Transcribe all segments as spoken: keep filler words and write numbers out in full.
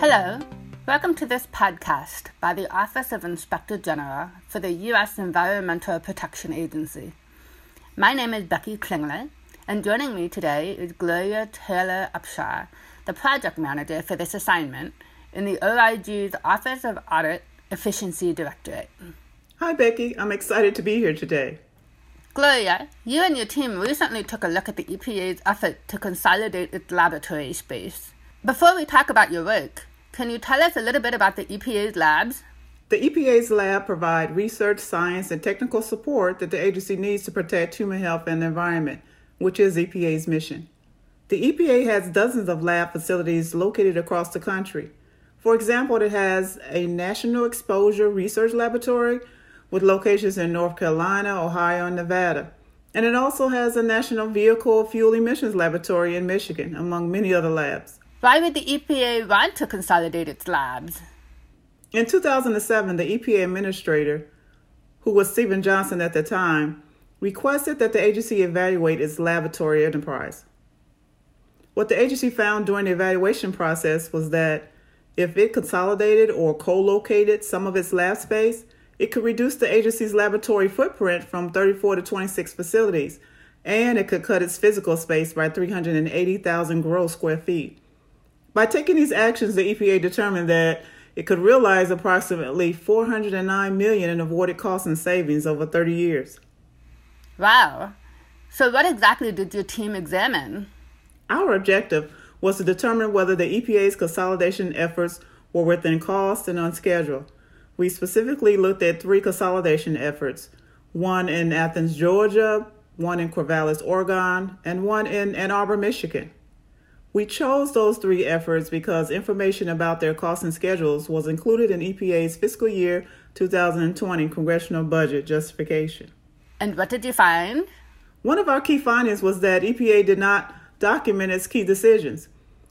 Hello, welcome to this podcast by the Office of Inspector General for the U S Environmental Protection Agency. My name is Becky Klingler, and joining me today is Gloria Taylor-Upshaw, the project manager for this assignment in the O I G's Office of Audit Efficiency Directorate. Hi, Becky. I'm excited to be here today. Gloria, you and your team recently took a look at the E P A's effort to consolidate its laboratory space. Before we talk about your work, can you tell us a little bit about the E P A's labs? The E P A's lab provide research, science, and technical support that the agency needs to protect human health and the environment, which is E P A's mission. The E P A has dozens of lab facilities located across the country. For example, it has a National Exposure Research Laboratory with locations in North Carolina, Ohio, and Nevada. And it also has a National Vehicle Fuel Emissions Laboratory in Michigan, among many other labs. Why would the E P A want to consolidate its labs? In two thousand seven, the E P A administrator, who was Stephen Johnson at the time, requested that the agency evaluate its laboratory enterprise. What the agency found during the evaluation process was that if it consolidated or co-located some of its lab space, it could reduce the agency's laboratory footprint from thirty-four to twenty-six facilities, and it could cut its physical space by three hundred eighty thousand gross square feet. By taking these actions, the E P A determined that it could realize approximately four hundred nine million dollars in avoided costs and savings over thirty years. Wow. So what exactly did your team examine? Our objective was to determine whether the E P A's consolidation efforts were within cost and on schedule. We specifically looked at three consolidation efforts, one in Athens, Georgia, one in Corvallis, Oregon, and one in Ann Arbor, Michigan. We chose those three efforts because information about their costs and schedules was included in E P A's fiscal year two thousand twenty congressional budget justification. And what did you find? One of our key findings was that E P A did not document its key decisions.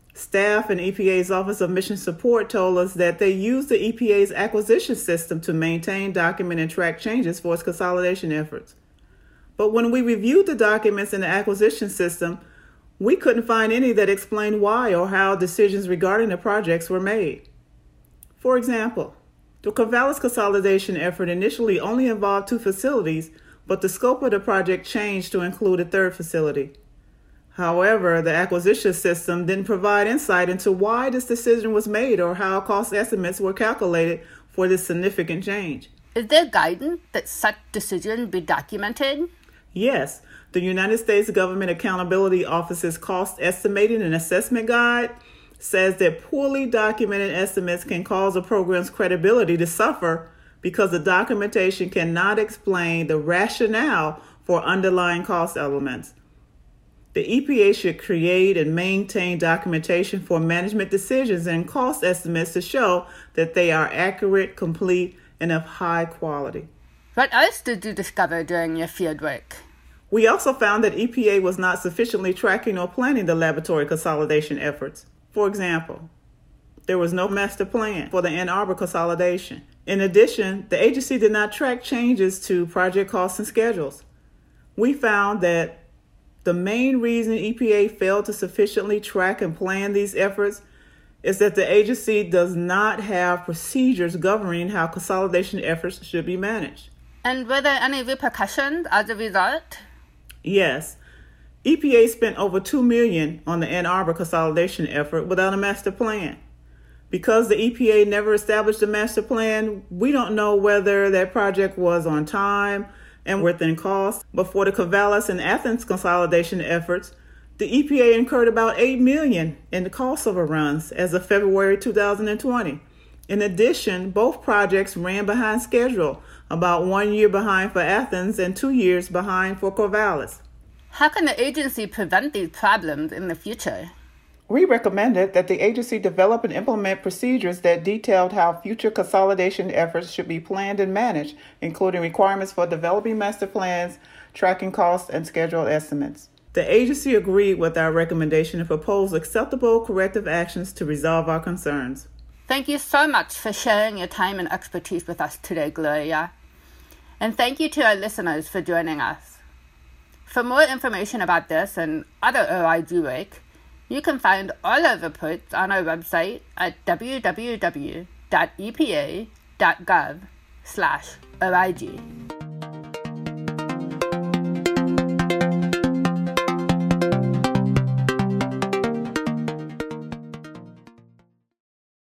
Staff in E P A's Office of Mission Support told us that they used the E P A's acquisition system to maintain, document, and track changes for its consolidation efforts. But when we reviewed the documents in the acquisition system, we couldn't find any that explained why or how decisions regarding the projects were made. For example, the Corvallis consolidation effort initially only involved two facilities, but the scope of the project changed to include a third facility. However, the acquisition system didn't provide insight into why this decision was made or how cost estimates were calculated for this significant change. Is there guidance that such decisions be documented? Yes. The United States Government Accountability Office's Cost Estimating and Assessment Guide says that poorly documented estimates can cause a program's credibility to suffer because the documentation cannot explain the rationale for underlying cost elements. The E P A should create and maintain documentation for management decisions and cost estimates to show that they are accurate, complete, and of high quality. What else did you discover during your fieldwork? We also found that E P A was not sufficiently tracking or planning the laboratory consolidation efforts. For example, there was no master plan for the Ann Arbor consolidation. In addition, the agency did not track changes to project costs and schedules. We found that the main reason E P A failed to sufficiently track and plan these efforts is that the agency does not have procedures governing how consolidation efforts should be managed. And were there any repercussions as a result? Yes. E P A spent over two million dollars on the Ann Arbor consolidation effort without a master plan. Because the E P A never established a master plan, we don't know whether that project was on time and within cost. But for the Corvallis and Athens consolidation efforts, the E P A incurred about eight million dollars in the cost overruns as of February two thousand twenty. In addition, both projects ran behind schedule, about one year behind for Athens and two years behind for Corvallis. How can the agency prevent these problems in the future? We recommended that the agency develop and implement procedures that detailed how future consolidation efforts should be planned and managed, including requirements for developing master plans, tracking costs, and schedule estimates. The agency agreed with our recommendation and proposed acceptable corrective actions to resolve our concerns. Thank you so much for sharing your time and expertise with us today, Gloria. And thank you to our listeners for joining us. For more information about this and other O I G work, You can find all our reports on our website at w w w dot e p a dot gov slash O I G.